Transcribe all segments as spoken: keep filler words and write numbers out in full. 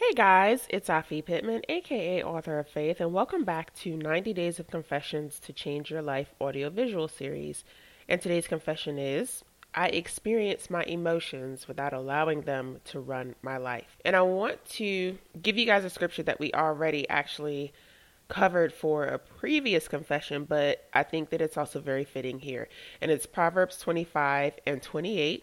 Hey guys, it's Afi Pittman, aka Author of Faith, and welcome back to ninety Days of Confessions to Change Your Life audiovisual series. And today's confession is I experience my emotions without allowing them to run my life. And I want to give you guys a scripture that we already actually covered for a previous confession, but I think that it's also very fitting here. And it's Proverbs twenty-five and twenty-eight.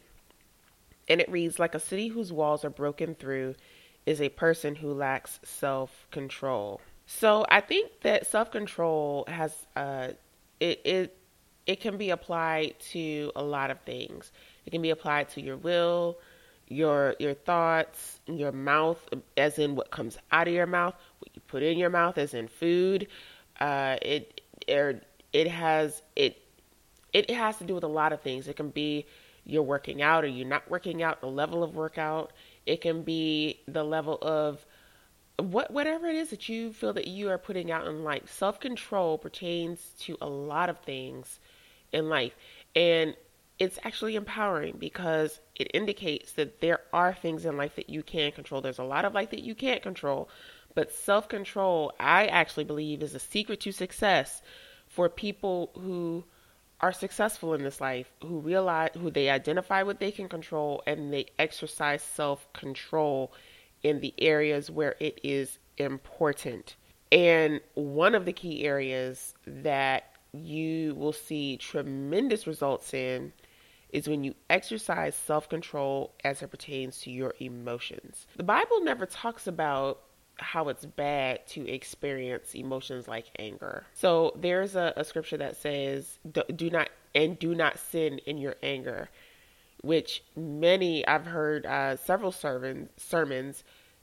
And it reads, like a city whose walls are broken through is a person who lacks self control. So I think that self control has uh, it it it can be applied to a lot of things. It can be applied to your will, your your thoughts, your mouth, as in what comes out of your mouth, what you put in your mouth, as in food. Uh, it it it has it it has to do with a lot of things. It can be you're working out or you're not working out, the level of workout. It can be the level of what whatever it is that you feel that you are putting out in life. Self-control pertains to a lot of things in life. And it's actually empowering because it indicates that there are things in life that you can control. There's a lot of life that you can't control, but self-control, I actually believe, is a secret to success for people who are successful in this life, who realize, who they identify what they can control, and they exercise self-control in the areas where it is important. And one of the key areas that you will see tremendous results in is when you exercise self-control as it pertains to your emotions. The Bible never talks about how it's bad to experience emotions like anger. So there's a, a scripture that says, do, do not, and do not sin in your anger, which many, I've heard uh, several sermon, sermons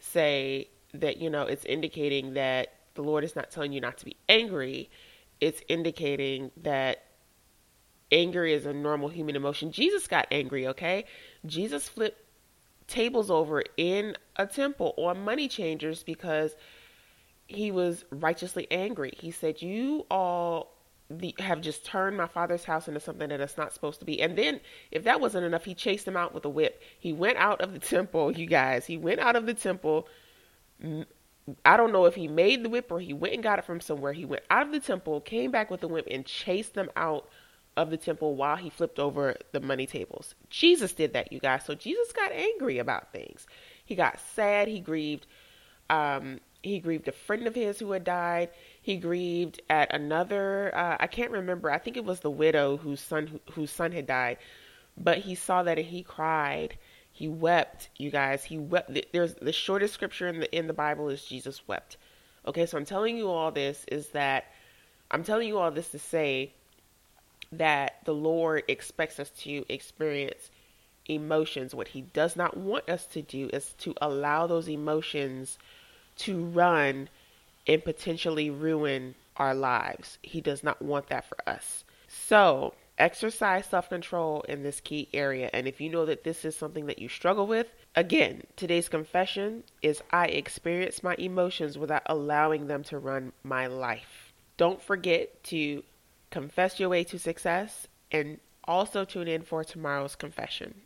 say that, you know, it's indicating that the Lord is not telling you not to be angry. It's indicating that anger is a normal human emotion. Jesus got angry, okay? Jesus flipped tables over in a temple on money changers because he was righteously angry. He said, you all the, have just turned my father's house into something that it's not supposed to be. And then if that wasn't enough, he chased him out with a whip. He went out of the temple, you guys. He went out of the temple. I don't know if he made the whip or he went and got it from somewhere. He went out of the temple, came back with the whip, and chased them out of the temple while he flipped over the money tables. Jesus did that, you guys. So Jesus got angry about things. He got sad. He grieved. Um, he grieved a friend of his who had died. He grieved at another. Uh, I can't remember. I think it was the widow whose son whose son had died. But he saw that and he cried. He wept, you guys. He wept. There's the shortest scripture in the in the Bible is Jesus wept. Okay, so I'm telling you all this is that I'm telling you all this to say that the Lord expects us to experience emotions. What he does not want us to do is to allow those emotions to run and potentially ruin our lives. He does not want that for us. So exercise self-control in this key area. And if you know that this is something that you struggle with, again, today's confession is I experience my emotions without allowing them to run my life. Don't forget to confess your way to success, and also tune in for tomorrow's confession.